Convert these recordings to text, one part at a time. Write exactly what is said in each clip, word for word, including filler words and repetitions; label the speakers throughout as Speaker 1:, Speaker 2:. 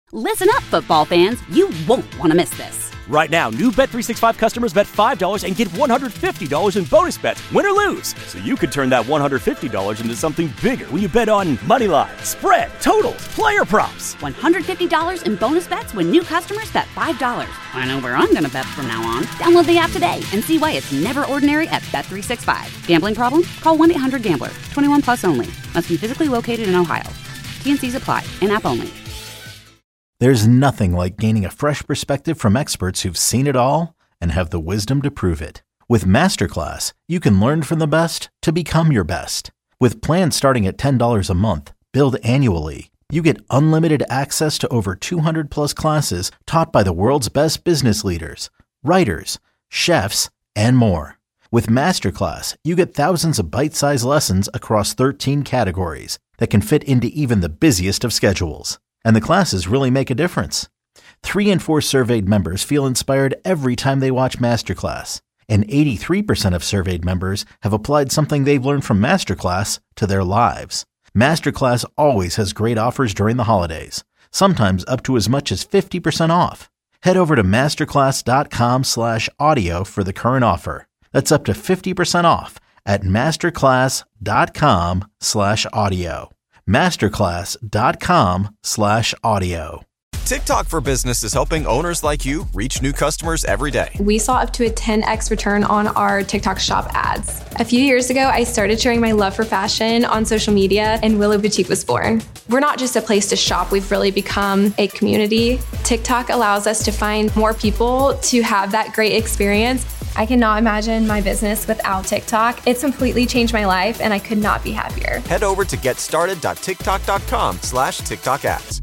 Speaker 1: Listen up, football fans. You won't want to miss this.
Speaker 2: Right now, new Bet three sixty-five customers bet five dollars and get one hundred fifty dollars in bonus bets, win or lose. So you could turn that one hundred fifty dollars into something bigger when you bet on money line, spread, totals, player props.
Speaker 1: one hundred fifty dollars in bonus bets when new customers bet five dollars. I know where I'm going to bet from now on. Download the app today and see why it's never ordinary at Bet three sixty-five. Gambling problem? Call one eight hundred gambler. twenty-one plus only. Must be physically located in Ohio. T N Cs apply. In-app only.
Speaker 3: There's nothing like gaining a fresh perspective from experts who've seen it all and have the wisdom to prove it. With Masterclass, you can learn from the best to become your best. With plans starting at ten dollars a month, billed annually, you get unlimited access to over two hundred plus classes taught by the world's best business leaders, writers, chefs, and more. With Masterclass, you get thousands of bite-sized lessons across thirteen categories that can fit into even the busiest of schedules. And the classes really make a difference. Three in four surveyed members feel inspired every time they watch Masterclass. And eighty-three percent of surveyed members have applied something they've learned from Masterclass to their lives. Masterclass always has great offers during the holidays, sometimes up to as much as fifty percent off. Head over to masterclass.com slash audio for the current offer. That's up to fifty percent off at masterclass.com slash audio. masterclass.com slash audio.
Speaker 4: TikTok for Business is helping owners like you reach new customers every day.
Speaker 5: We saw up to a ten x return on our TikTok shop ads. A few years ago, I started sharing my love for fashion on social media, and Willow Boutique was born. We're not just a place to shop, we've really become a community. TikTok allows us to find more people to have that great experience.
Speaker 6: I cannot imagine my business without TikTok. It's completely changed my life, and I could not be happier.
Speaker 4: Head over to getstarted.tiktok.com slash TikTok ads.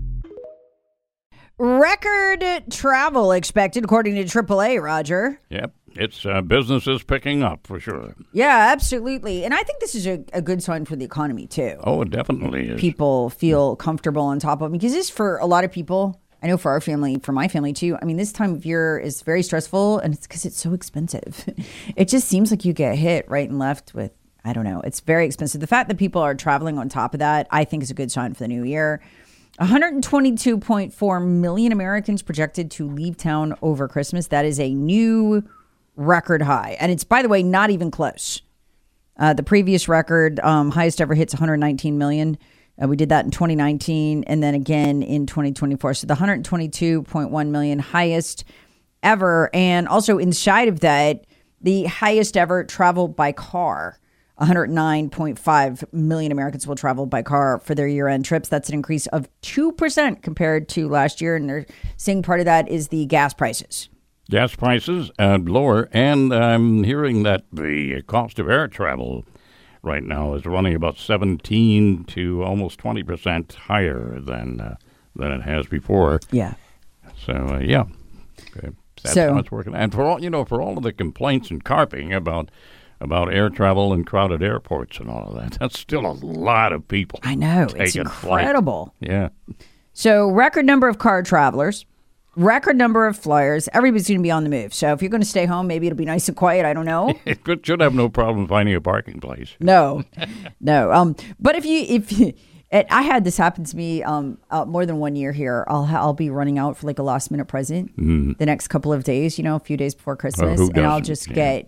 Speaker 7: Record travel expected, according to triple A, Roger.
Speaker 8: Yep, it's uh, business is picking up for sure.
Speaker 7: Yeah, absolutely. And I think this is a, a good sign for the economy, too.
Speaker 8: Oh, it definitely is.
Speaker 7: People feel comfortable on top of them. Because this, for a lot of people, I know for our family, for my family, too, I mean, this time of year is very stressful, and it's because it's so expensive. It just seems like you get hit right and left with, I don't know, it's very expensive. The fact that people are traveling on top of that, I think is a good sign for the new year. one hundred twenty-two point four million Americans projected to leave town over Christmas. That is a new record high. And it's, by the way, not even close. Uh, the previous record, um, highest ever hits one hundred nineteen million. Uh, we did that in twenty nineteen and then again in twenty twenty-four. So the one hundred twenty-two point one million, highest ever. And also inside of that, the highest ever travel by car. one hundred nine point five million Americans will travel by car for their year-end trips. That's an increase of two percent compared to last year. And they're saying part of that is the gas prices.
Speaker 8: Gas prices uh, lower. And I'm hearing that the cost of air travel right now is running about seventeen to almost twenty percent higher than uh, than it has before.
Speaker 7: Yeah.
Speaker 8: So, uh, yeah. Okay. That's
Speaker 7: so,
Speaker 8: how it's working. And for all, you know, for all of the complaints and carping about about air travel and crowded airports and all of that, that's still a lot of people.
Speaker 7: I know. It's incredible.
Speaker 8: Flight. Yeah.
Speaker 7: So record number of car travelers, record number of flyers. Everybody's going to be on the move. So if you're going to stay home, maybe it'll be nice and quiet. I don't know.
Speaker 8: It should have no problem finding a parking place.
Speaker 7: No, no. Um, but if you, if you, it, I had this happen to me um, uh, more than one year here. I'll I'll be running out for like a last minute present mm. the next couple of days, you know, a few days before Christmas.
Speaker 8: Oh,
Speaker 7: and I'll just
Speaker 8: yeah.
Speaker 7: get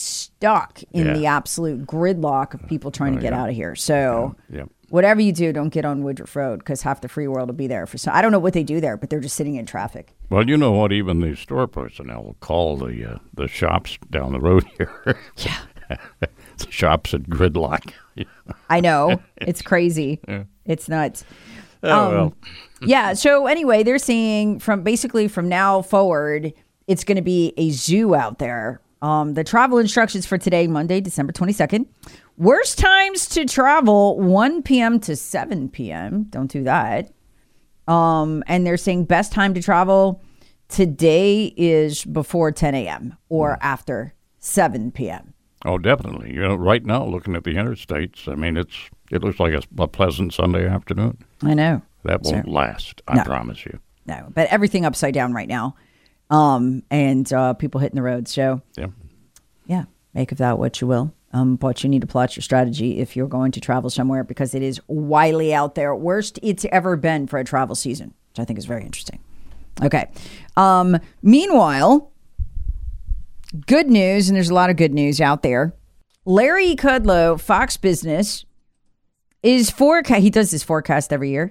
Speaker 7: stuck in
Speaker 8: yeah.
Speaker 7: the absolute gridlock of people trying
Speaker 8: oh,
Speaker 7: to get
Speaker 8: yeah.
Speaker 7: out of here. So
Speaker 8: yeah. Yeah.
Speaker 7: whatever you do, don't get on Woodruff Road because half the free world will be there. For so I don't know what they do there, but they're just sitting in traffic.
Speaker 8: Well, you know what? Even the store personnel will call the uh, the shops down the road here.
Speaker 7: Yeah.
Speaker 8: The shops at gridlock.
Speaker 7: I know. It's crazy.
Speaker 8: Yeah.
Speaker 7: It's nuts.
Speaker 8: Oh,
Speaker 7: um,
Speaker 8: well.
Speaker 7: Yeah. So anyway, they're saying from basically from now forward, it's going to be a zoo out there. Um, the travel instructions for today, Monday, December twenty-second. Worst times to travel, one p.m. to seven p.m. Don't do that. Um, and they're saying best time to travel today is before ten a.m. or mm. after seven p.m.
Speaker 8: Oh, definitely. You know, right now, looking at the interstates, I mean, it's it looks like a, a pleasant Sunday afternoon.
Speaker 7: I know.
Speaker 8: That won't
Speaker 7: so,
Speaker 8: last, I
Speaker 7: no,
Speaker 8: promise you.
Speaker 7: No, but everything upside down right now. Um, and uh, people hitting the road. So,
Speaker 8: yeah,
Speaker 7: yeah, make of that what you will. Um, but you need to plot your strategy if you're going to travel somewhere because it is wildly out there. Worst it's ever been for a travel season. which I think is very interesting. Okay. Um, meanwhile, good news, and there's a lot of good news out there. Larry Kudlow, Fox Business, is forecast. He does this forecast every year,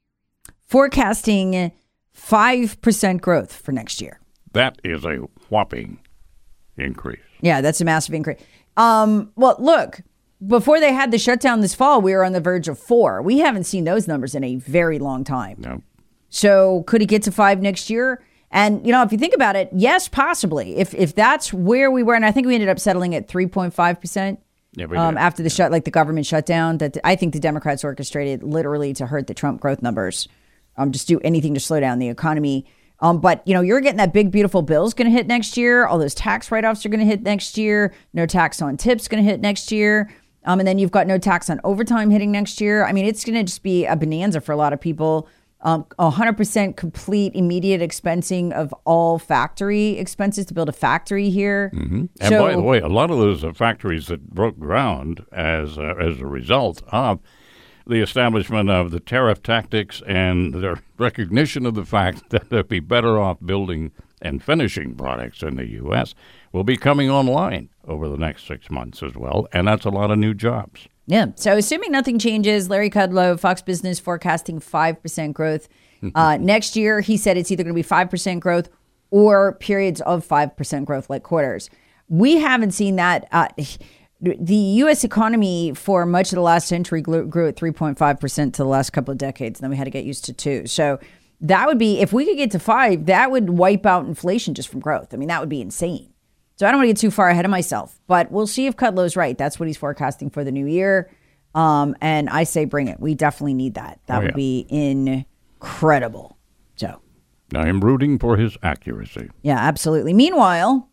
Speaker 7: forecasting five percent growth for next year.
Speaker 8: That is a whopping increase.
Speaker 7: Yeah, that's a massive increase. Um, well, look, before they had the shutdown this fall, we were on the verge of four. We haven't seen those numbers in a very long time.
Speaker 8: No.
Speaker 7: So could it get to five next year? And, you know, if you think about it, yes, possibly. If if that's where we were, and I think we ended up settling at three point five percent
Speaker 8: yeah, we
Speaker 7: um,
Speaker 8: did.
Speaker 7: after the shut, like the government shutdown, that I think the Democrats orchestrated literally to hurt the Trump growth numbers. Um, just do anything to slow down the economy. Um, but, you know, you're getting that big, beautiful bill is going to hit next year. All those tax write-offs are going to hit next year. No tax on tips going to hit next year. Um, and then you've got no tax on overtime hitting next year. I mean, it's going to just be a bonanza for a lot of people. Um, one hundred percent complete immediate expensing of all factory expenses to build a factory here.
Speaker 8: Mm-hmm. And
Speaker 7: So-
Speaker 8: by the way, a lot of those uh, factories that broke ground as uh, as a result of the establishment of the tariff tactics and the recognition of the fact that they'd be better off building and finishing products in the U S will be coming online over the next six months as well. And that's a lot of new jobs.
Speaker 7: Yeah. So assuming nothing changes, Larry Kudlow, Fox Business, forecasting five percent growth. Uh, next year, he said it's either going to be five percent growth or periods of five percent growth, like quarters. We haven't seen that. Uh, the U S economy for much of the last century grew, grew at three point five percent to the last couple of decades. And then we had to get used to two. So that would be, if we could get to five, that would wipe out inflation just from growth. I mean, that would be insane. So I don't want to get too far ahead of myself, but we'll see if Kudlow's right. That's what he's forecasting for the new year. Um, and I say bring it. We definitely need that. That
Speaker 8: Oh,
Speaker 7: would
Speaker 8: yeah.
Speaker 7: be incredible. So,
Speaker 8: I am rooting for his accuracy.
Speaker 7: yeah, absolutely. Meanwhile,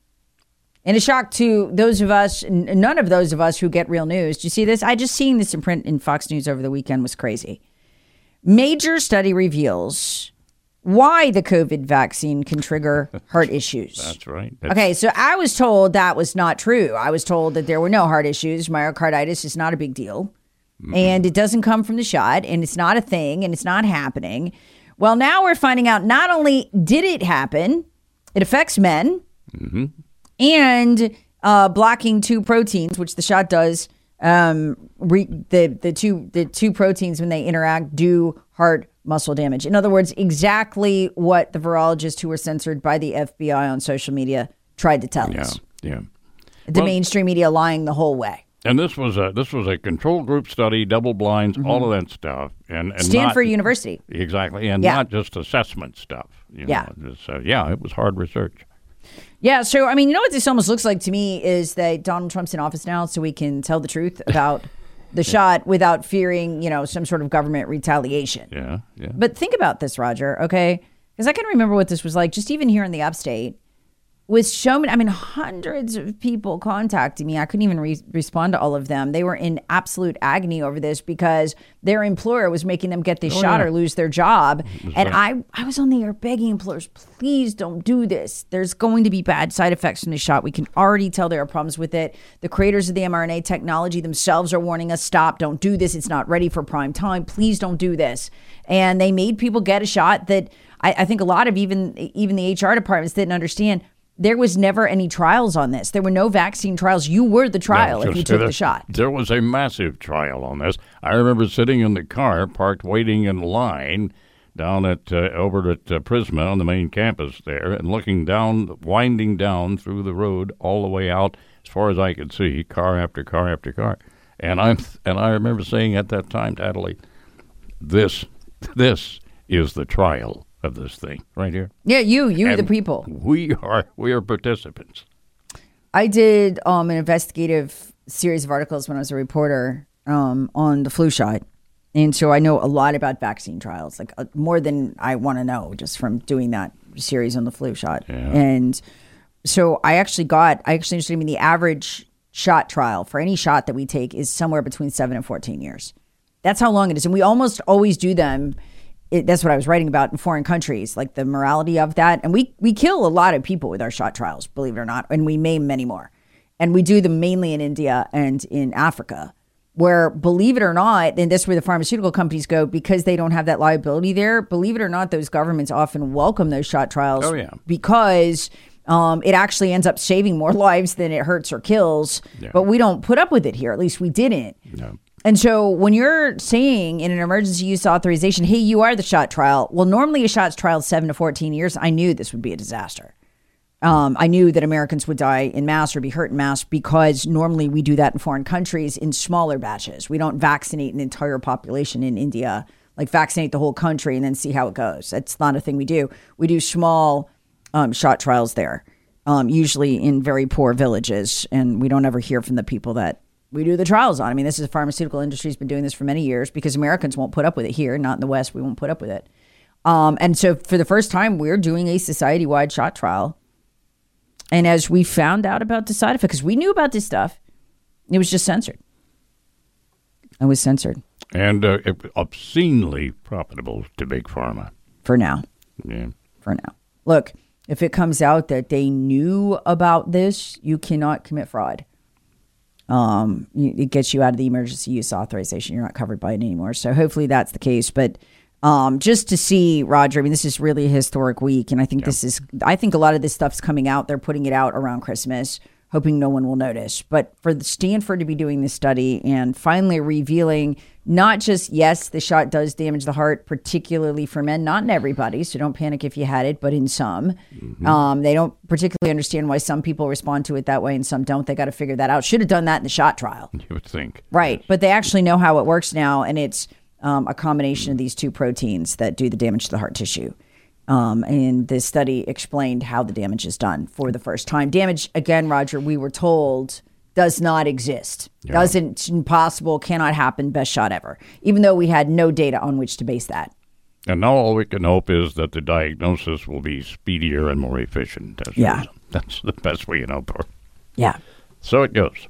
Speaker 7: in a shock to those of us, n- none of those of us who get real news, do you see this? I just seen this in print in Fox News over the weekend, was crazy. Major study reveals why the COVID vaccine can trigger heart issues.
Speaker 8: That's right. That's,
Speaker 7: Okay, so I was told that was not true. I was told that there were no heart issues. Myocarditis is not a big deal. And it doesn't come from the shot, and it's not a thing, and it's not happening. Well, now we're finding out not only did it happen, it affects men, and uh, blocking two proteins, which the shot does. Um, re- the the two the two proteins, when they interact, do heart muscle damage. In other words, exactly what the virologists who were censored by the F B I on social media tried to tell
Speaker 8: yeah,
Speaker 7: us.
Speaker 8: yeah.
Speaker 7: The
Speaker 8: Well-
Speaker 7: mainstream media lying the whole way.
Speaker 8: And this was a this was a control group study, double blinds, all of that stuff, and, and
Speaker 7: Stanford
Speaker 8: not,
Speaker 7: University.
Speaker 8: exactly, and
Speaker 7: Yeah.
Speaker 8: not just assessment stuff. You
Speaker 7: Yeah.
Speaker 8: know, just, uh, yeah, it was hard research.
Speaker 7: Yeah, so I mean, you know what this almost looks like to me is that Donald Trump's in office now, so we can tell the truth about the shot without fearing, you know, some sort of government retaliation.
Speaker 8: Yeah, yeah.
Speaker 7: But think about this, Roger, okay? Because I can remember what this was like, just even here in the upstate. With so many, I mean, hundreds of people contacting me. I couldn't even re- respond to all of them. They were in absolute agony over this because their employer was making them get this
Speaker 8: Oh,
Speaker 7: shot
Speaker 8: yeah.
Speaker 7: or lose their job. And
Speaker 8: right.
Speaker 7: I, I was on the air begging employers, please don't do this. There's going to be bad side effects from the shot. We can already tell there are problems with it. The creators of the mRNA technology themselves are warning us, stop, don't do this. It's not ready for prime time. Please don't do this. And they made people get a shot that I, I think a lot of even even the H R departments didn't understand. There was never any trials on this. There were no vaccine trials. You were the trial
Speaker 8: Yeah,
Speaker 7: if you
Speaker 8: just-
Speaker 7: took
Speaker 8: there-
Speaker 7: the shot.
Speaker 8: There was a massive trial on this. I remember sitting in the car, parked, waiting in line down at uh, over at uh, Prisma on the main campus there, and looking down, winding down through the road all the way out as far as I could see, car after car after car. And I'm and I remember saying at that time to Adelaide, "This, this is the trial of this thing right here.
Speaker 7: Yeah, you, you, the
Speaker 8: And
Speaker 7: people.
Speaker 8: We are we are participants."
Speaker 7: I did um, an investigative series of articles when I was a reporter um, on the flu shot. And so I know a lot about vaccine trials, like uh, more than I want to know just from doing that series on the flu shot.
Speaker 8: Yeah.
Speaker 7: And so I actually got, I actually understood, I mean, the average shot trial for any shot that we take is somewhere between seven and fourteen years. That's how long it is. And we almost always do them. It, that's what I was writing about in foreign countries, like the morality of that. And we, we kill a lot of people with our shot trials, believe it or not, and we maim many more. And we do them mainly in India and in Africa. where, believe it or not, and this is where the pharmaceutical companies go, because they don't have that liability there, believe it or not, those governments often welcome those shot trials.
Speaker 8: Oh, yeah.
Speaker 7: Because um, it actually ends up saving more lives than it hurts or kills.
Speaker 8: Yeah.
Speaker 7: But we don't put up with it here. At least we didn't.
Speaker 8: No.
Speaker 7: And so when you're saying in an emergency use authorization, hey, you are the shot trial. Well, normally a shot trial is seven to fourteen years. I knew this would be a disaster. Um, I knew that Americans would die in mass or be hurt in mass because normally we do that in foreign countries in smaller batches. We don't vaccinate an entire population in India, like vaccinate the whole country and then see how it goes. That's not a thing we do. We do small um, shot trials there, um, usually in very poor villages. And we don't ever hear from the people that we do the trials on. I mean, this is the pharmaceutical industry has been doing this for many years because Americans won't put up with it here. Not in the West. We won't put up with it. Um, and so for the first time, we're doing a society-wide shot trial. And as we found out about the side effect, because we knew about this stuff, it was just censored. It was censored.
Speaker 8: And uh, obscenely profitable to Big Pharma.
Speaker 7: For now.
Speaker 8: Yeah.
Speaker 7: For now. Look, if it comes out that they knew about this, you cannot commit fraud. Um, it gets you out of the emergency use authorization. You're not covered by it anymore. So hopefully that's the case. But Um, just to see, Roger, I mean, this is really a historic week. And I think yep. this is, I think a lot of this stuff's coming out. They're putting it out around Christmas, hoping no one will notice. But for the Stanford to be doing this study and finally revealing not just, yes, the shot does damage the heart, particularly for men, not in everybody. So don't panic if you had it, but in some. Mm-hmm. Um, they don't particularly understand why some people respond to it that way and some don't. They got to figure that out. Should have done that in the shot trial.
Speaker 8: You would think.
Speaker 7: Right. Yes. But they actually know how it works now. And it's Um, a combination of these two proteins that do the damage to the heart tissue. Um, and this study explained how the damage is done for the first time. Damage, again, Roger, we were told, does not exist. Yeah. Doesn't, impossible, cannot happen, best shot ever. Even though we had no data on which to base that.
Speaker 8: And now all we can hope is that the diagnosis will be speedier and more efficient. That's
Speaker 7: yeah.
Speaker 8: That's the best we can hope for.
Speaker 7: Yeah.
Speaker 8: So it goes.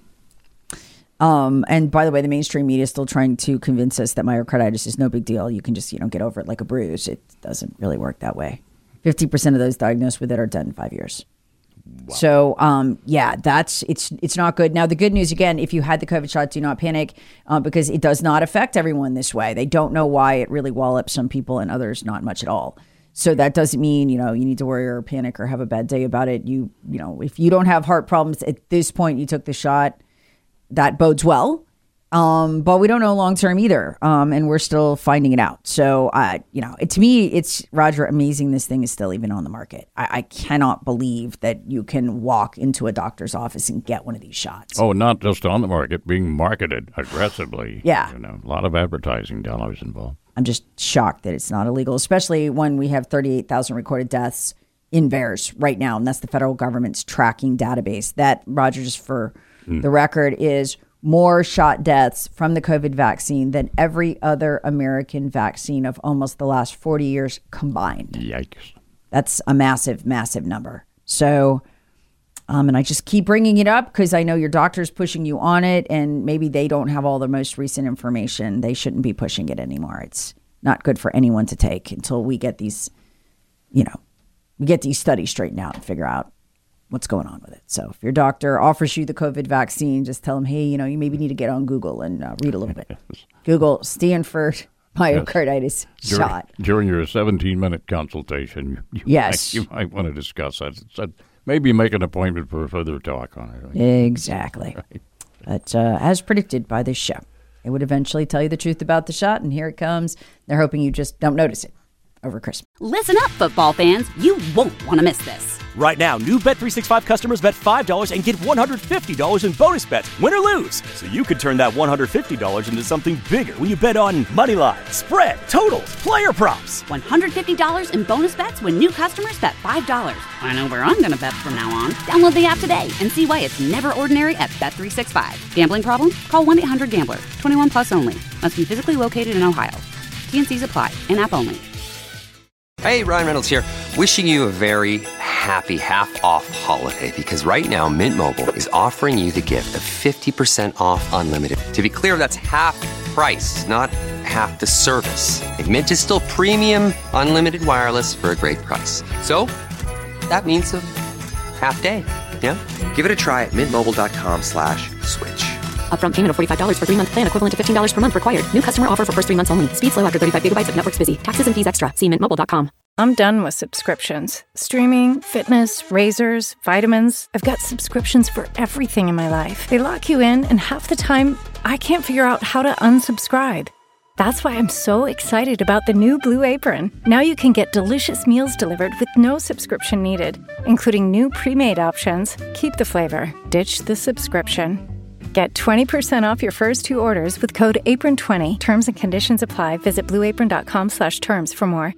Speaker 7: Um, and by the way, the mainstream media is still trying to convince us that myocarditis is no big deal. You can just, you know, get over it like a bruise. It doesn't really work that way. fifty percent of those diagnosed with it are dead in five years. Wow. So, um, yeah, that's, it's, it's not good. Now, the good news, again, if you had the COVID shot, do not panic, uh, because it does not affect everyone this way. They don't know why it really wallops some people and others not much at all. So that doesn't mean, you know, you need to worry or panic or have a bad day about it. You, you know, if you don't have heart problems at this point, you took the shot, that bodes well, um, but we don't know long-term either, um, and we're still finding it out. So, uh, you know, it, to me, it's, Roger, amazing this thing is still even on the market. I, I cannot believe that you can walk into a doctor's office and get one of these shots.
Speaker 8: Oh, not just on the market, being marketed aggressively.
Speaker 7: Yeah.
Speaker 8: You know, a lot of advertising dollars involved.
Speaker 7: I'm just shocked that it's not illegal, especially when we have thirty-eight thousand recorded deaths in V A E R S right now, and that's the federal government's tracking database. That, Roger, just for the record, is more shot deaths from the COVID vaccine than every other American vaccine of almost the last forty years combined.
Speaker 8: Yikes.
Speaker 7: That's a massive, massive number. So, um, and I just keep bringing it up because I know your doctor's pushing you on it, and maybe they don't have all the most recent information. They shouldn't be pushing it anymore. It's not good for anyone to take until we get these, you know, we get these studies straightened out and figure out what's going on with it. So if your doctor offers you the COVID vaccine, just tell them, hey, you know, you maybe need to get on Google and uh, read a little bit. Google Stanford myocarditis
Speaker 8: yes.
Speaker 7: shot.
Speaker 8: During, during your seventeen-minute consultation, you,
Speaker 7: yes.
Speaker 8: might, you might want to discuss that. So maybe make an appointment for further talk on it.
Speaker 7: Exactly.
Speaker 8: Right.
Speaker 7: But uh, as predicted by this show, it would eventually tell you the truth about the shot, and here it comes. They're hoping you just don't notice it over Christmas.
Speaker 1: Listen up, football fans. You won't want to miss this.
Speaker 2: Right now, new Bet three sixty-five customers bet five dollars and get one hundred fifty dollars in bonus bets, win or lose. So you could turn that one hundred fifty dollars into something bigger when you bet on money line, spread, totals, player props.
Speaker 1: one hundred fifty dollars in bonus bets when new customers bet five dollars. I know where I'm going to bet from now on. Download the app today and see why it's never ordinary at Bet three sixty-five. Gambling problem? Call one eight hundred gambler. twenty-one plus only. Must be physically located in Ohio. T and C's apply. In-app only.
Speaker 9: Hey, Ryan Reynolds here. Wishing you a very happy half-off holiday, because right now Mint Mobile is offering you the gift of fifty percent off unlimited. To be clear, that's half price, not half the service. And Mint is still premium unlimited wireless for a great price. So that means a half day, yeah? Give it a try at mintmobile.com slash switch.
Speaker 10: Upfront payment of forty-five dollars for three-month plan equivalent to fifteen dollars per month required. New customer offer for first three months only. Speed slow after thirty-five gigabytes if network's busy. Taxes and fees extra. See mint mobile dot com.
Speaker 11: I'm done with subscriptions. Streaming, fitness, razors, vitamins. I've got subscriptions for everything in my life. They lock you in, and half the time, I can't figure out how to unsubscribe. That's why I'm so excited about the new Blue Apron. Now you can get delicious meals delivered with no subscription needed, including new pre-made options. Keep the flavor, ditch the subscription. Get twenty percent off your first two orders with code apron twenty. Terms and conditions apply. Visit blueapron.com slash terms for more.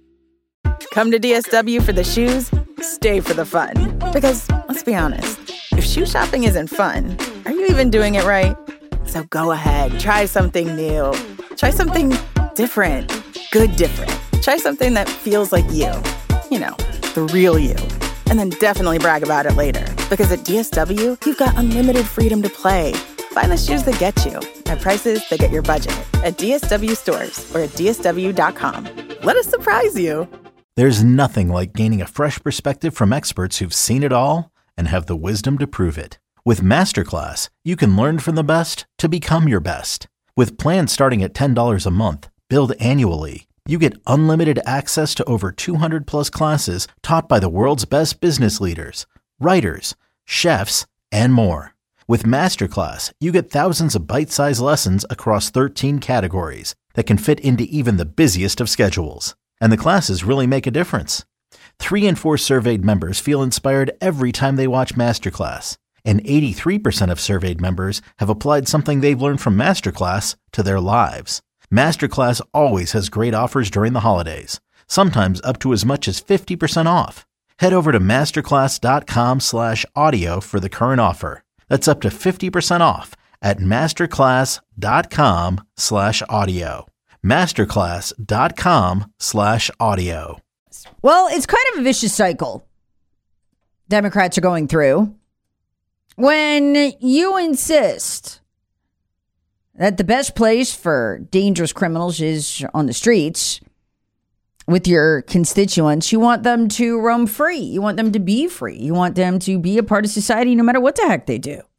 Speaker 12: Come to D S W for the shoes, stay for the fun. Because, let's be honest, if shoe shopping isn't fun, are you even doing it right? So go ahead, try something new. Try something different. Good different. Try something that feels like you. You know, the real you. And then definitely brag about it later. Because at D S W, you've got unlimited freedom to play. Find the shoes that get you at prices that get your budget at D S W stores or at D S W dot com. Let us surprise you.
Speaker 3: There's nothing like gaining a fresh perspective from experts who've seen it all and have the wisdom to prove it. With Masterclass, you can learn from the best to become your best. With plans starting at ten dollars a month, billed annually, you get unlimited access to over two hundred plus classes taught by the world's best business leaders, writers, chefs, and more. With Masterclass, you get thousands of bite-sized lessons across thirteen categories that can fit into even the busiest of schedules. And the classes really make a difference. Three in four surveyed members feel inspired every time they watch Masterclass. And eighty-three percent of surveyed members have applied something they've learned from Masterclass to their lives. Masterclass always has great offers during the holidays, sometimes up to as much as fifty percent off. Head over to masterclass.com slash audio for the current offer. That's up to fifty percent off at masterclass.com slash audio. Masterclass.com slash audio.
Speaker 7: Well, it's kind of a vicious cycle Democrats are going through when you insist that the best place for dangerous criminals is on the streets with your constituents. You want them to roam free. You want them to be free. You want them to be a part of society no matter what the heck they do.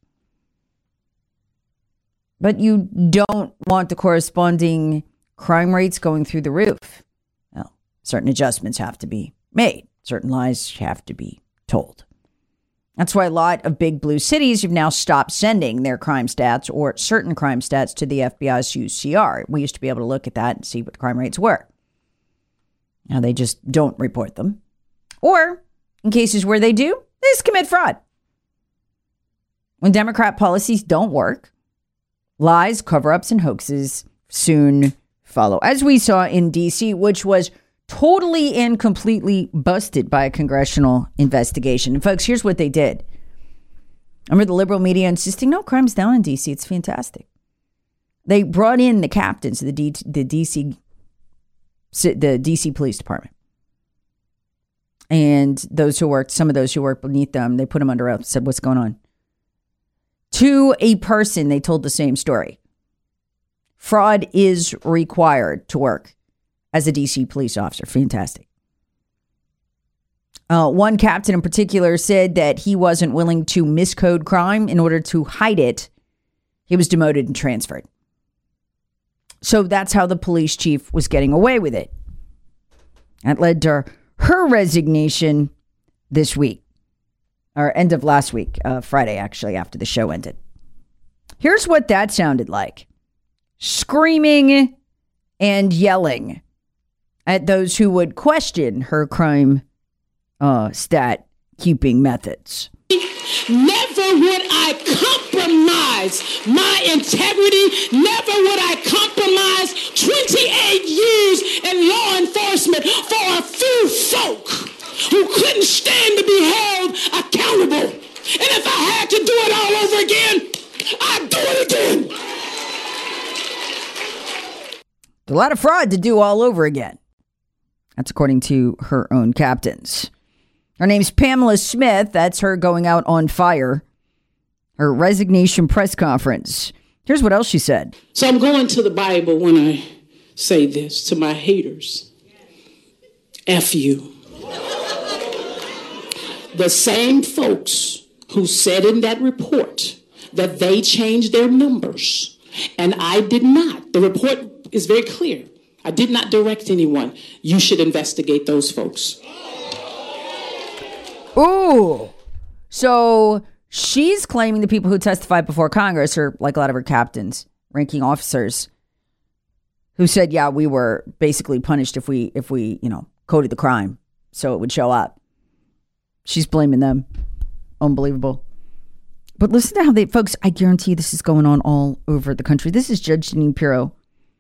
Speaker 7: But you don't want the corresponding crime rates going through the roof. Well, certain adjustments have to be made. Certain lies have to be told. That's why a lot of big blue cities have now stopped sending their crime stats or certain crime stats to the F B I's U C R. We used to be able to look at that and see what the crime rates were. Now they just don't report them. Or in cases where they do, they just commit fraud. When Democrat policies don't work, lies, cover-ups, and hoaxes soon follow, as we saw in D C, which was totally and completely busted by a congressional investigation. And folks, here's what they did. Remember the liberal media insisting, no, crime's down in D C. It's fantastic. They brought in the captains of the, D- the D C the D C Police Department. And those who worked, some of those who worked beneath them, they put them under oath, said, what's going on? To a person, they told the same story. Fraud is required to work as a D C police officer. Fantastic. Uh, one captain in particular said that he wasn't willing to miscode crime in order to hide it. He was demoted and transferred. So that's how the police chief was getting away with it. That led to her resignation this week, or end of last week, uh, Friday, actually, after the show ended. Here's what that sounded like. Screaming and yelling at those who would question her crime uh, stat keeping methods.
Speaker 13: Never would I compromise my integrity. Never would I compromise twenty-eight years in law enforcement for a few folk who couldn't stand to be held accountable. And if I had to do it all over again, I'd do it again.
Speaker 7: A lot of fraud to do all over again. That's according to her own captains. Her name's Pamela Smith. That's her going out on fire. Her resignation press conference. Here's what else she said.
Speaker 13: So I'm going to the Bible when I say this to my haters. F you. The same folks who said in that report that they changed their numbers, and I did not. The report is very clear. I did not direct anyone. You should investigate those folks.
Speaker 7: Ooh. So she's claiming the people who testified before Congress are like a lot of her captains, ranking officers, who said, yeah, we were basically punished if we, if we, you know, coded the crime so it would show up. She's blaming them. Unbelievable. But listen to how they, folks, I guarantee this is going on all over the country. This is Judge Jeanine Pirro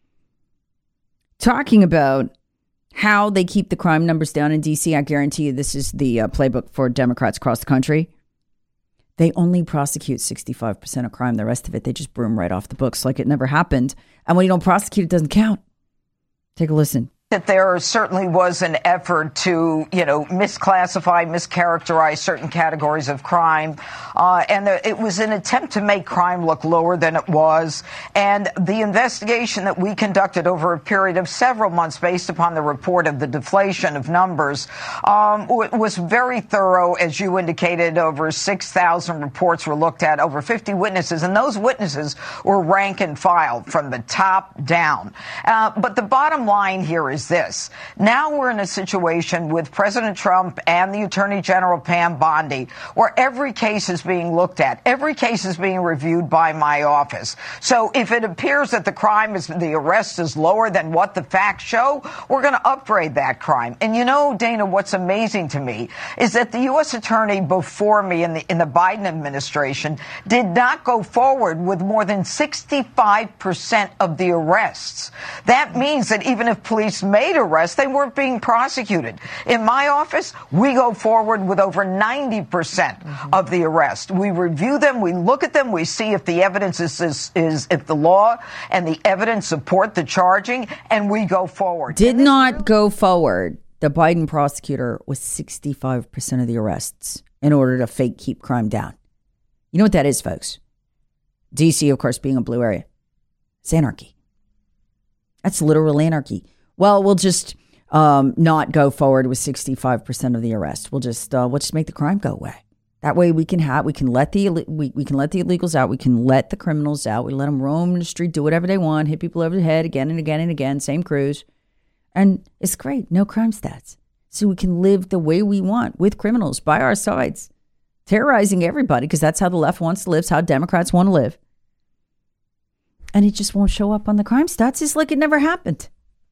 Speaker 7: talking about how they keep the crime numbers down in D C. I guarantee you this is the uh, playbook for Democrats across the country. They only prosecute sixty-five percent of crime. The rest of it, they just broom right off the books like it never happened. And when you don't prosecute, it doesn't count. Take a listen.
Speaker 14: That there certainly was an effort to, you know, misclassify, mischaracterize certain categories of crime. Uh, and the, it was an attempt to make crime look lower than it was. And the investigation that we conducted over a period of several months based upon the report of the deflation of numbers um, was very thorough. As you indicated, over six thousand reports were looked at, over fifty witnesses. And those witnesses were rank and file from the top down. Uh, but the bottom line here is this. Now we're in a situation with President Trump and the Attorney General Pam Bondi where every case is being looked at. Every case is being reviewed by my office. So if it appears that the crime is, the arrest is lower than what the facts show, we're going to upgrade that crime. And you know, Dana, what's amazing to me is that the U S attorney before me in the, in the Biden administration did not go forward with more than sixty-five percent of the arrests. That means that even if police made arrests, they weren't being prosecuted. In my office, we go forward with over ninety percent mm-hmm. of the arrests. We review them, we look at them, we see if the evidence is, is, is if the law and the evidence support the charging, and we go forward.
Speaker 7: Did not really- go forward. The Biden prosecutor was sixty-five percent of the arrests in order to fake keep crime down. You know what that is, folks? D C, of course, being a blue area. It's anarchy. That's literal anarchy. Well, we'll just um, not go forward with sixty-five percent of the arrest. We'll just uh, we'll just make the crime go away. That way, we can have we can let the we, we can let the illegals out. We can let the criminals out. We let them roam in the street, do whatever they want, hit people over the head again and again and again. Same crews, and it's great. No crime stats, so we can live the way we want with criminals by our sides, terrorizing everybody because that's how the left wants to live. It's how Democrats want to live, and it just won't show up on the crime stats. It's like it never happened.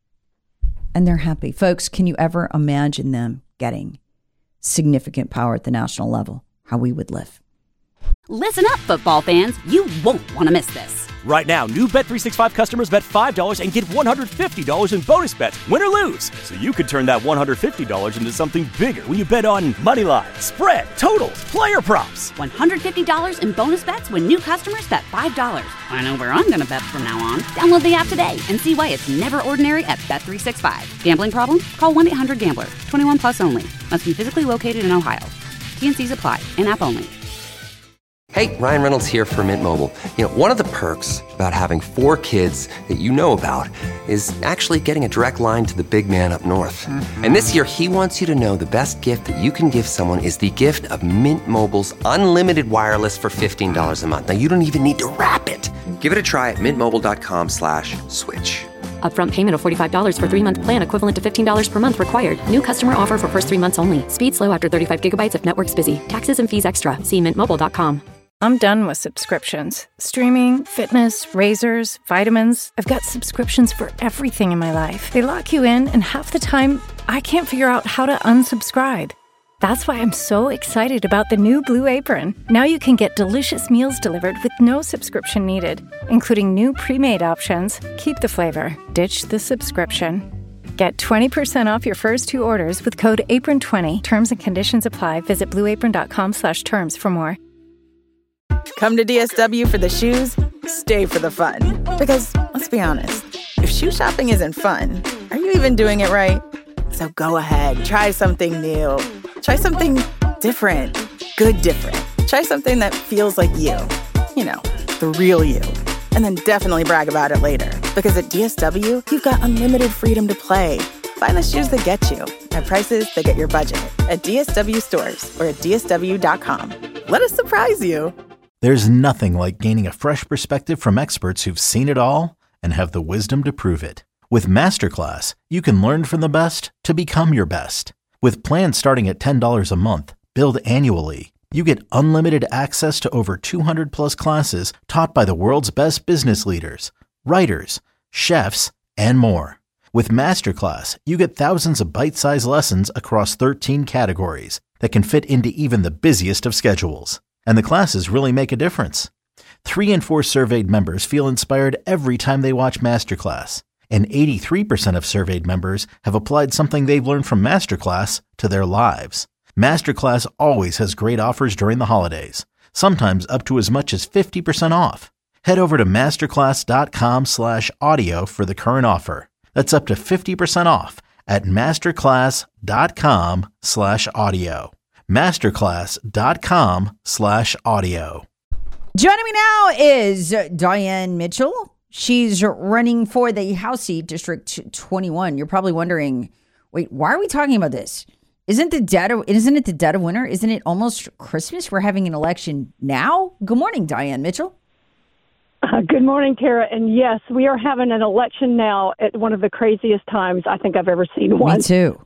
Speaker 7: And they're happy. Folks, can you ever imagine them getting significant power at the national level? How we would live.
Speaker 1: Listen up, football fans. You won't want to miss this.
Speaker 2: Right now, new Bet three sixty-five customers bet five dollars and get one hundred fifty dollars in bonus bets, win or lose. So you could turn that one hundred fifty dollars into something bigger when you bet on money line, spread, totals, player props.
Speaker 1: one hundred fifty dollars in bonus bets when new customers bet five dollars. I know where I'm going to bet from now on. Download the app today and see why it's never ordinary at Bet three sixty-five. Gambling problem? Call one eight hundred gambler. twenty-one plus only. Must be physically located in Ohio. T and C's apply. In-app only.
Speaker 9: Hey, Ryan Reynolds here for Mint Mobile. You know, one of the perks about having four kids that you know about is actually getting a direct line to the big man up north. Mm-hmm. And this year, he wants you to know the best gift that you can give someone is the gift of Mint Mobile's unlimited wireless for fifteen dollars a month. Now, you don't even need to wrap it. Give it a try at mintmobile.com slash switch.
Speaker 10: Upfront payment of forty-five dollars for three-month plan equivalent to fifteen dollars per month required. New customer offer for first three months only. Speed slow after thirty-five gigabytes if network's busy. Taxes and fees extra. See mint mobile dot com.
Speaker 11: I'm done with subscriptions. Streaming, fitness, razors, vitamins. I've got subscriptions for everything in my life. They lock you in, and half the time, I can't figure out how to unsubscribe. That's why I'm so excited about the new Blue Apron. Now you can get delicious meals delivered with no subscription needed, including new pre-made options. Keep the flavor, ditch the subscription. Get twenty percent off your first two orders with code apron twenty. Terms and conditions apply. Visit blueapron.com slash terms for more.
Speaker 12: Come to D S W for the shoes, stay for the fun. Because, let's be honest, if shoe shopping isn't fun, are you even doing it right? So go ahead, try something new. Try something different. Good different. Try something that feels like you. You know, the real you. And then definitely brag about it later. Because at D S W, you've got unlimited freedom to play. Find the shoes that get you at prices that get your budget at D S W stores or at D S W dot com. Let us surprise you.
Speaker 3: There's nothing like gaining a fresh perspective from experts who've seen it all and have the wisdom to prove it. With Masterclass, you can learn from the best to become your best. With plans starting at ten dollars a month, billed annually, you get unlimited access to over two hundred plus classes taught by the world's best business leaders, writers, chefs, and more. With Masterclass, you get thousands of bite-sized lessons across thirteen categories that can fit into even the busiest of schedules. And the classes really make a difference. Three in four surveyed members feel inspired every time they watch Masterclass. And eighty-three percent of surveyed members have applied something they've learned from Masterclass to their lives. Masterclass always has great offers during the holidays, sometimes up to as much as fifty percent off. Head over to masterclass.com slash audio for the current offer. That's up to fifty percent off at masterclass.com slash audio. Masterclass.com slash audio.
Speaker 7: Joining me now is Diane Mitchell. She's running for the House seat, District twenty-one. You're probably wondering, wait, why are we talking about this? Isn't the dead of, isn't it the dead of winter? Isn't it almost Christmas? We're having an election now? Good morning, Diane Mitchell.
Speaker 15: Uh, good morning, Tara. And yes, we are having an election now at one of the craziest times I think I've ever seen one.
Speaker 7: Me too.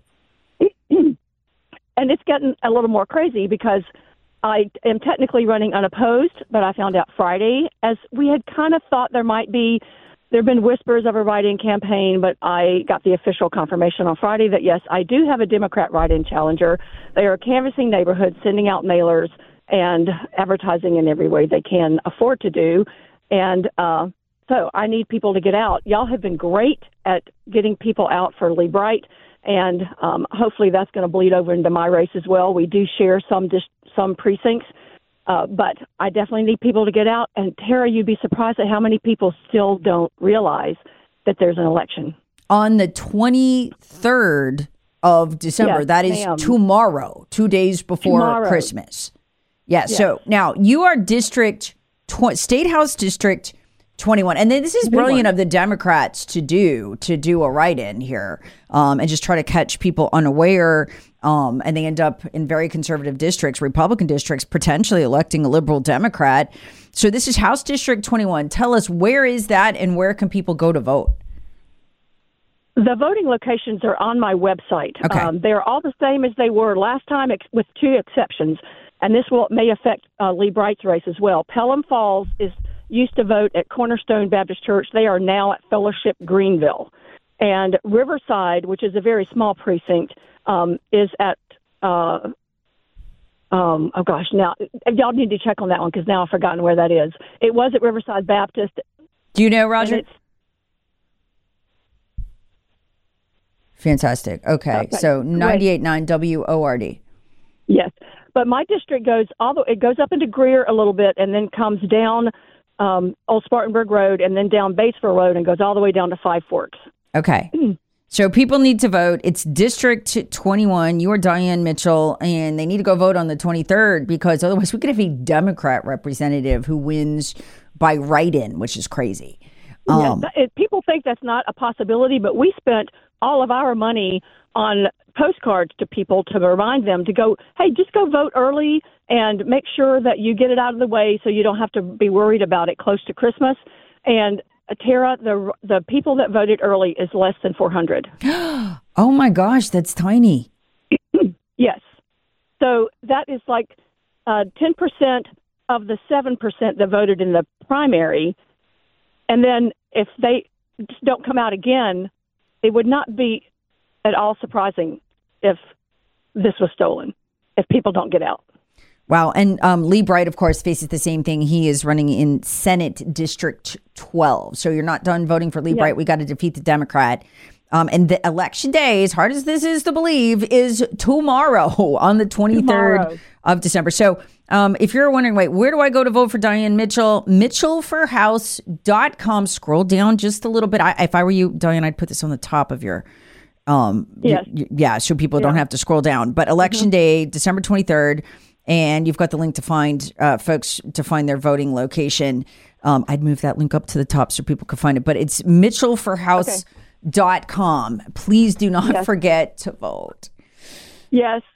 Speaker 15: And it's getting a little more crazy because I am technically running unopposed, but I found out Friday, as we had kind of thought there might be, there have been whispers of a write-in campaign, but I got the official confirmation on Friday that, yes, I do have a Democrat write-in challenger. They are canvassing neighborhoods, sending out mailers, and advertising in every way they can afford to do. And uh, so I need people to get out. Y'all have been great at getting people out for Lee Bright. And um, hopefully that's going to bleed over into my race as well. We do share some dis- some precincts, uh, but I definitely need people to get out. And Tara, you'd be surprised at how many people still don't realize that there's an election.
Speaker 7: On the twenty-third of December,
Speaker 15: Yes,
Speaker 7: that is
Speaker 15: ma'am.
Speaker 7: tomorrow, two days before
Speaker 15: Tomorrow.
Speaker 7: Christmas. Yeah,
Speaker 15: Yes.
Speaker 7: so now you are District, tw- State House District twenty-one. And then this is brilliant of the Democrats to do, to do a write-in here um, and just try to catch people unaware. Um, and they end up in very conservative districts, Republican districts, potentially electing a liberal Democrat. So this is House District twenty-one. Tell us, where is that and where can people go to vote?
Speaker 15: The voting locations are on my website.
Speaker 7: Okay.
Speaker 15: Um, they're all the same as they were last time, ex- with two exceptions. And this will may affect uh, Lee Bright's race as well. Pelham Falls is used to vote at Cornerstone Baptist Church. They are now at Fellowship Greenville. And Riverside, which is a very small precinct, um, is at, uh, um, oh gosh, now, y'all need to check on that one because now I've forgotten where that is. It was at Riverside Baptist.
Speaker 7: Do you know, Roger?
Speaker 15: And it's-
Speaker 7: Fantastic. Okay.
Speaker 15: Okay.
Speaker 7: So
Speaker 15: Great.
Speaker 7: ninety-eight point nine W O R D.
Speaker 15: Yes. But my district goes all the, it goes up into Greer a little bit and then comes down um, Old Spartanburg Road and then down Batesville Road and goes all the way down to Five Forks.
Speaker 7: Okay. So people need to vote. It's District twenty-one. You are Diane Mitchell, and they need to go vote on the twenty-third because otherwise we could have a Democrat representative who wins by write-in, which is crazy. Um,
Speaker 15: yeah, it, people think that's not a possibility, but we spent all of our money on postcards to people to remind them to go, hey, just go vote early and make sure that you get it out of the way so you don't have to be worried about it close to Christmas. And uh, Tara, the the people that voted early is less than four hundred.
Speaker 7: Oh my gosh, that's tiny.
Speaker 15: Yes. So that is like uh, ten percent of the seven percent that voted in the primary. And then if they just don't come out again, it would not be at all surprising if this was stolen, if people don't get out.
Speaker 7: Wow. And um, Lee Bright, of course, faces the same thing. He is running in Senate District twelve. So you're not done voting for Lee
Speaker 15: Yeah.
Speaker 7: Bright. We got to defeat the Democrat. Um, and the election day, as hard as this is to believe, is tomorrow on the twenty-third
Speaker 15: Tomorrow.
Speaker 7: of December. So um, if you're wondering, wait, where do I go to vote for Diane Mitchell? mitchell for house dot com. Scroll down just a little bit. I, if I were you, Diane, I'd put this on the top of your Um,
Speaker 15: Yes.
Speaker 7: y- y- yeah, so people don't have to scroll down. But election
Speaker 15: Mm-hmm.
Speaker 7: day, December twenty-third, and you've got the link to find uh, folks to find their voting location. Um, I'd move that link up to the top so people could find it. But it's mitchell for house dot com. Please do not
Speaker 15: Yes.
Speaker 7: forget to vote.
Speaker 15: Yes.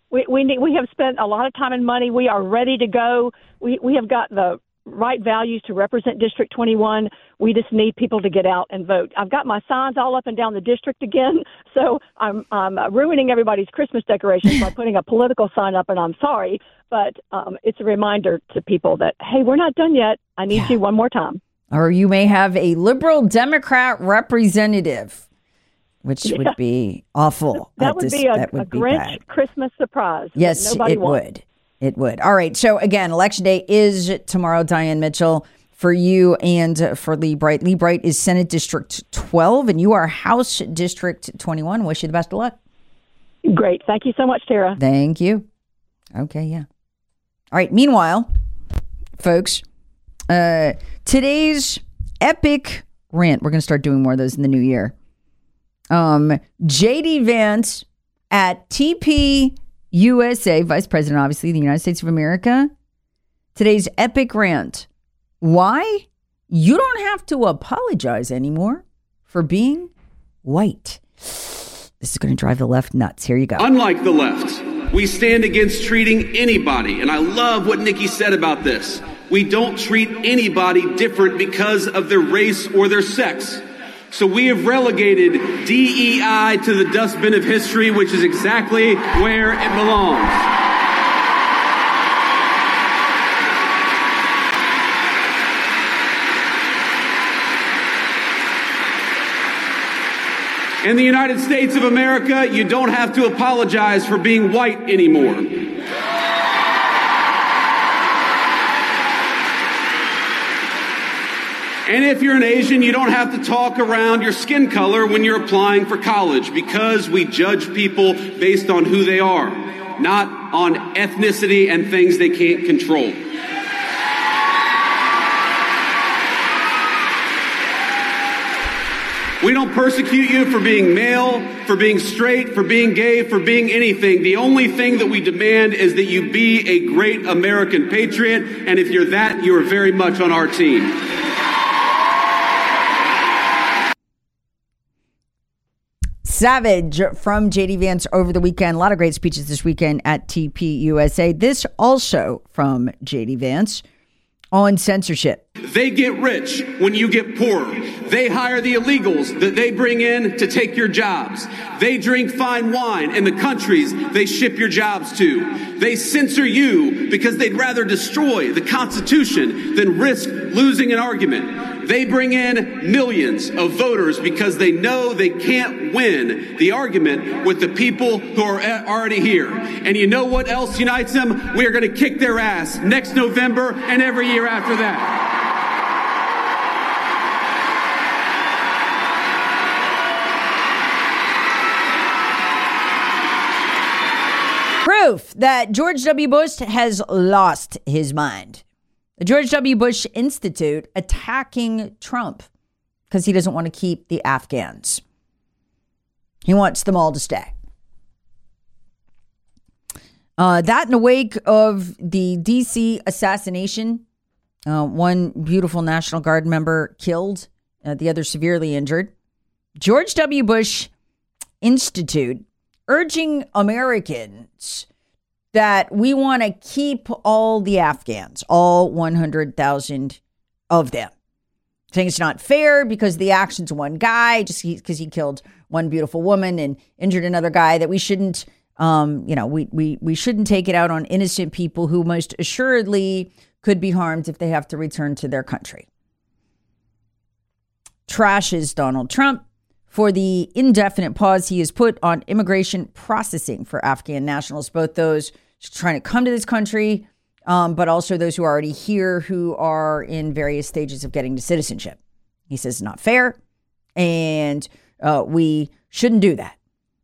Speaker 15: We we need, we have spent a lot of time and money. We are ready to go. We we have got the right values to represent District twenty-one. We just need people to get out and vote. I've got my signs all up and down the district again, so I'm I'm ruining everybody's Christmas decorations by putting a political sign up, and I'm sorry, but um, it's a reminder to people that, hey, we're not done yet. I need yeah. you one more time.
Speaker 7: Or you may have a liberal Democrat representative, which yeah. would be awful.
Speaker 15: That would
Speaker 7: this,
Speaker 15: be a,
Speaker 7: that would
Speaker 15: a
Speaker 7: be
Speaker 15: Grinch
Speaker 7: bad.
Speaker 15: Christmas surprise.
Speaker 7: Yes,
Speaker 15: nobody
Speaker 7: it
Speaker 15: wants.
Speaker 7: would. It would. All right. So again, Election Day is tomorrow, Diane Mitchell, for you and for Lee Bright. Lee Bright is Senate District twelve, and you are House District twenty-one. Wish you the best of luck.
Speaker 15: Great. Thank you so much, Tara.
Speaker 7: Thank you. Okay, yeah. All right. Meanwhile, folks, uh, today's epic rant, we're going to start doing more of those in the new year. Um, J D Vance at T P U S A, Vice President, obviously, of the United States of America. Today's epic rant. Why? You don't have to apologize anymore for being white. This is going to drive the left nuts. Here you go.
Speaker 16: Unlike the left, we stand against treating anybody. And I love what Nikki said about this. We don't treat anybody different because of their race or their sex. So we have relegated D E I to the dustbin of history, which is exactly where it belongs. In the United States of America, you don't have to apologize for being white anymore. And if you're an Asian, you don't have to talk around your skin color when you're applying for college, because we judge people based on who they are, not on ethnicity and things they can't control. We don't persecute you for being male, for being straight, for being gay, for being anything. The only thing that we demand is that you be a great American patriot, and if you're that, you are very much on our team.
Speaker 7: Savage from J D Vance over the weekend. A lot of great speeches this weekend at T P U S A. This also from J D Vance on censorship.
Speaker 16: They get rich when you get poor. They hire the illegals that they bring in to take your jobs. They drink fine wine in the countries they ship your jobs to. They censor you because they'd rather destroy the Constitution than risk losing an argument. They bring in millions of voters because they know they can't win the argument with the people who are already here. And you know what else unites them? We are going to kick their ass next November and every year after that.
Speaker 7: Proof that George W. Bush has lost his mind. The George W. Bush Institute attacking Trump because he doesn't want to keep the Afghans. He wants them all to stay. Uh, that in the wake of the D C assassination, uh, one beautiful National Guard member killed, uh, the other severely injured. George W. Bush Institute urging Americans that we want to keep all the Afghans, all one hundred thousand of them. Saying it's not fair because the action's one guy, just because he, he killed one beautiful woman and injured another guy, that we shouldn't, um, you know, we, we, we shouldn't take it out on innocent people who most assuredly could be harmed if they have to return to their country. Trashes Donald Trump for the indefinite pause he has put on immigration processing for Afghan nationals, both those trying to come to this country, um, but also those who are already here who are in various stages of getting to citizenship. He says it's not fair, and uh, we shouldn't do that.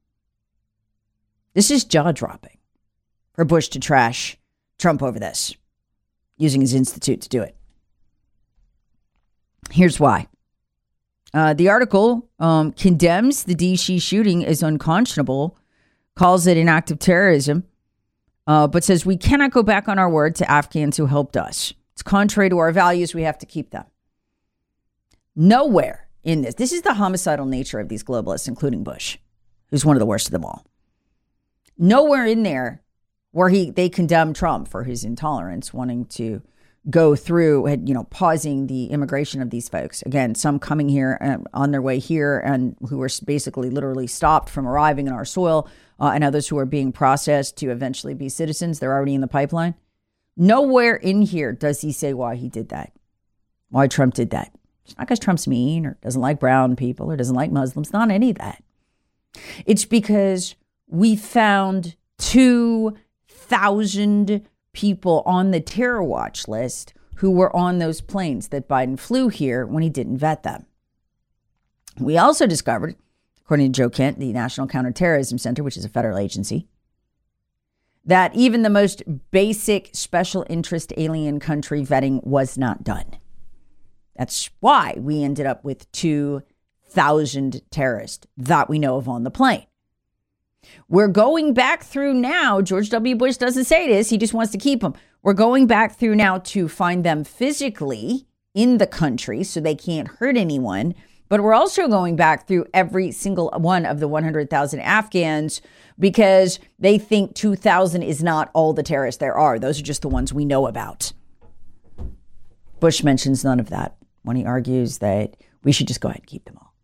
Speaker 7: This is jaw-dropping for Bush to trash Trump over this, using his institute to do it. Here's why. Uh, the article um, condemns the D C shooting as unconscionable, calls it an act of terrorism, uh, but says we cannot go back on our word to Afghans who helped us. It's contrary to our values. We have to keep them. Nowhere in this. This is the homicidal nature of these globalists, including Bush, who's one of the worst of them all. Nowhere in there where he they condemned Trump for his intolerance, wanting to go through, you know, pausing the immigration of these folks. Again, some coming here and on their way here and who were basically literally stopped from arriving in our soil, uh, and others who are being processed to eventually be citizens. They're already in the pipeline. Nowhere in here does he say why he did that, why Trump did that. It's not because Trump's mean or doesn't like brown people or doesn't like Muslims, not any of that. It's because we found two thousand people on the terror watch list who were on those planes that Biden flew here when he didn't vet them. We also discovered, according to Joe Kent, the National Counterterrorism Center, which is a federal agency, that even the most basic special interest alien country vetting was not done. That's why we ended up with two thousand terrorists that we know of on the plane. We're going back through now. George W. Bush doesn't say this. He just wants to keep them. We're going back through now to find them physically in the country so they can't hurt anyone. But we're also going back through every single one of the one hundred thousand Afghans because they think two thousand is not all the terrorists there are. Those are just the ones we know about. Bush mentions none of that when he argues that we should just go ahead and keep them all.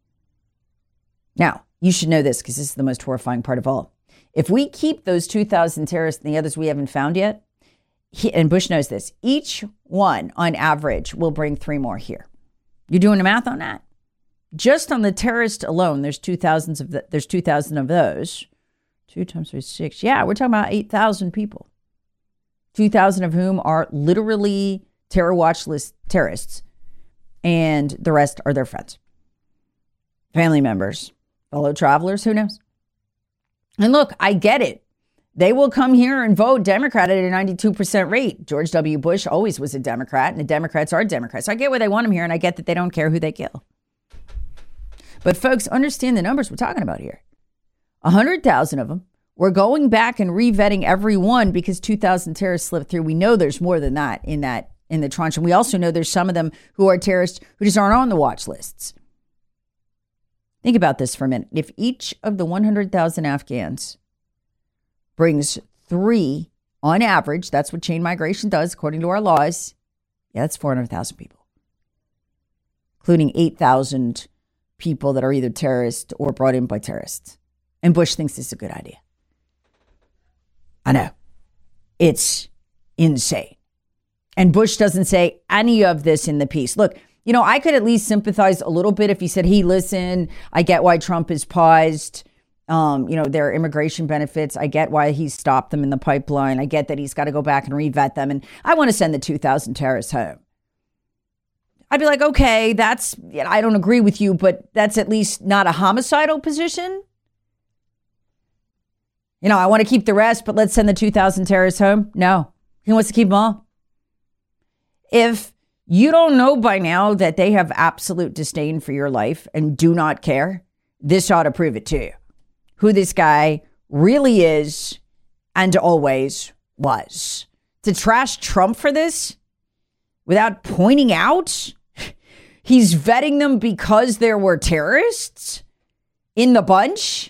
Speaker 7: Now, you should know this because this is the most horrifying part of all. If we keep those two thousand terrorists and the others we haven't found yet, he, and Bush knows this, each one on average will bring three more here. You doing the math on that? Just on the terrorists alone, there's two thousands of the, there's two thousand of those. Two times three, six. Yeah, we're talking about eight thousand people. two thousand of whom are literally terror watch list terrorists, and the rest are their friends, family members, fellow travelers, who knows? And look, I get it. They will come here and vote Democrat at a ninety-two percent rate. George W. Bush always was a Democrat, and the Democrats are Democrats. So I get why they want them here, and I get that they don't care who they kill. But folks, understand the numbers we're talking about here. one hundred thousand of them. We're going back and re-vetting every one because two thousand terrorists slipped through. We know there's more than that in that in the tranche. And we also know there's some of them who are terrorists who just aren't on the watch lists. Think about this for a minute. If each of the one hundred thousand Afghans brings three on average, that's what chain migration does according to our laws. Yeah, that's four hundred thousand people, including eight thousand people that are either terrorists or brought in by terrorists. And Bush thinks this is a good idea. I know. It's insane. And Bush doesn't say any of this in the piece. Look, you know, I could at least sympathize a little bit if he said, hey, listen, I get why Trump has paused, um, you know, their immigration benefits. I get why he stopped them in the pipeline. I get that he's got to go back and re-vet them. And I want to send the two thousand terrorists home. I'd be like, okay, that's, I don't agree with you, but that's at least not a homicidal position. You know, I want to keep the rest, but let's send the two thousand terrorists home. No, he wants to keep them all. If you don't know by now that they have absolute disdain for your life and do not care, this ought to prove it to you. Who this guy really is and always was. To trash Trump for this without pointing out he's vetting them because there were terrorists in the bunch.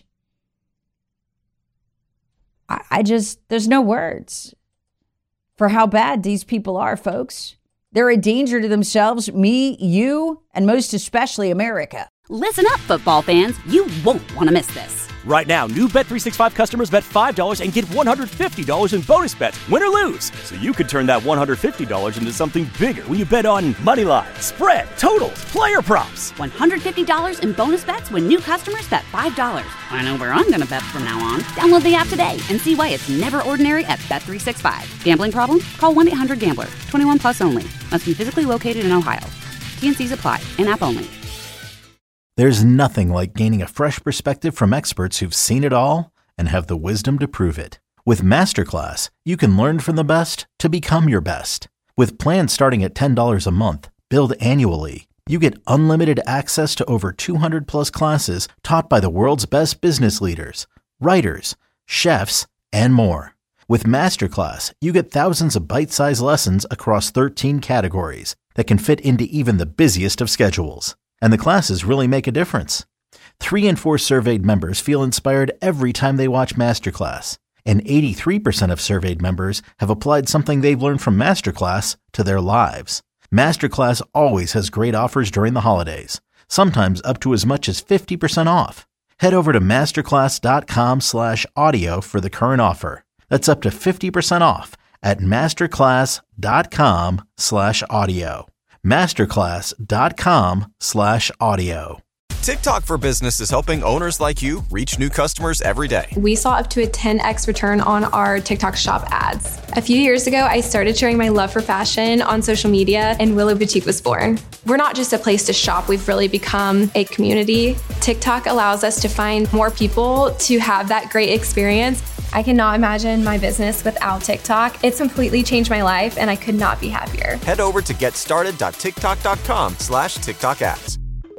Speaker 7: I, I just, there's no words for how bad these people are, folks. They're a danger to themselves, me, you, and most especially America.
Speaker 1: Listen up, football fans. You won't want to miss this.
Speaker 2: Right now, new Bet three sixty-five customers bet five dollars and get one hundred fifty dollars in bonus bets, win or lose. So you could turn that one hundred fifty dollars into something bigger when you bet on money line, spread, totals, player props.
Speaker 1: one hundred fifty dollars in bonus bets when new customers bet five dollars. I know where I'm going to bet from now on. Download the app today and see why it's never ordinary at Bet three sixty-five. Gambling problem? Call one eight hundred gambler. twenty-one plus only. Must be physically located in Ohio. T N Cs apply. In-app only.
Speaker 3: There's nothing like gaining a fresh perspective from experts who've seen it all and have the wisdom to prove it. With Masterclass, you can learn from the best to become your best. With plans starting at ten dollars a month, billed annually, you get unlimited access to over two hundred plus classes taught by the world's best business leaders, writers, chefs, and more. With Masterclass, you get thousands of bite-sized lessons across thirteen categories that can fit into even the busiest of schedules. And the classes really make a difference. Three in four surveyed members feel inspired every time they watch Masterclass. And eighty-three percent of surveyed members have applied something they've learned from Masterclass to their lives. Masterclass always has great offers during the holidays, sometimes up to as much as fifty percent off. Head over to masterclass.com slash audio for the current offer. That's up to fifty percent off at masterclass.com slash audio. masterclass.com slash audio.
Speaker 4: TikTok for Business is helping owners like you reach new customers every day.
Speaker 5: We saw up to a ten x return on our TikTok shop ads. A few years ago, I started sharing my love for fashion on social media, and Willow Boutique was born. We're not just a place to shop, we've really become a community. TikTok allows us to find more people to have that great experience.
Speaker 6: I cannot imagine my business without TikTok. It's completely changed my life, and I could not be happier.
Speaker 4: Head over to getstarted.tiktok.com slash TikTok ads.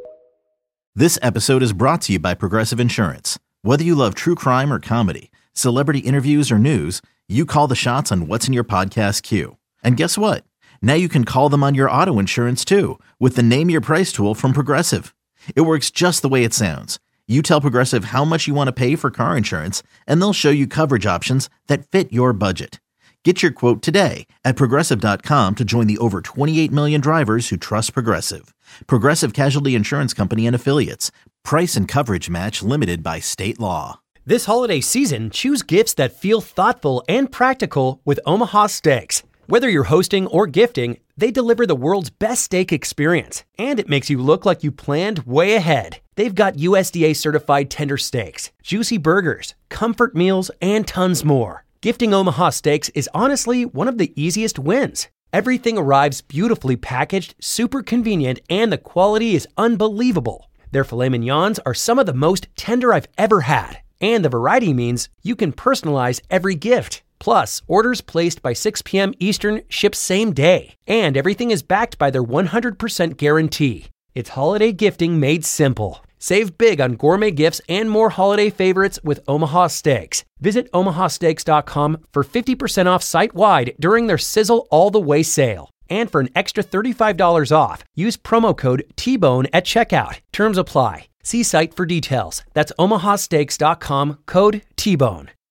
Speaker 3: This episode is brought to you by Progressive Insurance. Whether you love true crime or comedy, celebrity interviews or news, you call the shots on what's in your podcast queue. And guess what? Now you can call them on your auto insurance too with the Name Your Price tool from Progressive. It works just the way it sounds. You tell Progressive how much you want to pay for car insurance, and they'll show you coverage options that fit your budget. Get your quote today at Progressive dot com to join the over twenty-eight million drivers who trust Progressive. Progressive Casualty Insurance Company and Affiliates. Price and coverage match limited by state law.
Speaker 17: This holiday season, choose gifts that feel thoughtful and practical with Omaha Steaks. Whether you're hosting or gifting, they deliver the world's best steak experience, and it makes you look like you planned way ahead. They've got U S D A certified tender steaks, juicy burgers, comfort meals, and tons more. Gifting Omaha Steaks is honestly one of the easiest wins. Everything arrives beautifully packaged, super convenient, and the quality is unbelievable. Their filet mignons are some of the most tender I've ever had, and the variety means you can personalize every gift. Plus, orders placed by six p.m. Eastern ship same day, and everything is backed by their one hundred percent guarantee. It's holiday gifting made simple. Save big on gourmet gifts and more holiday favorites with Omaha Steaks. Visit omaha steaks dot com for fifty percent off site-wide during their Sizzle All the Way sale. And for an extra thirty-five dollars off, use promo code T bone at checkout. Terms apply. See site for details. That's omaha steaks dot com, code T bone.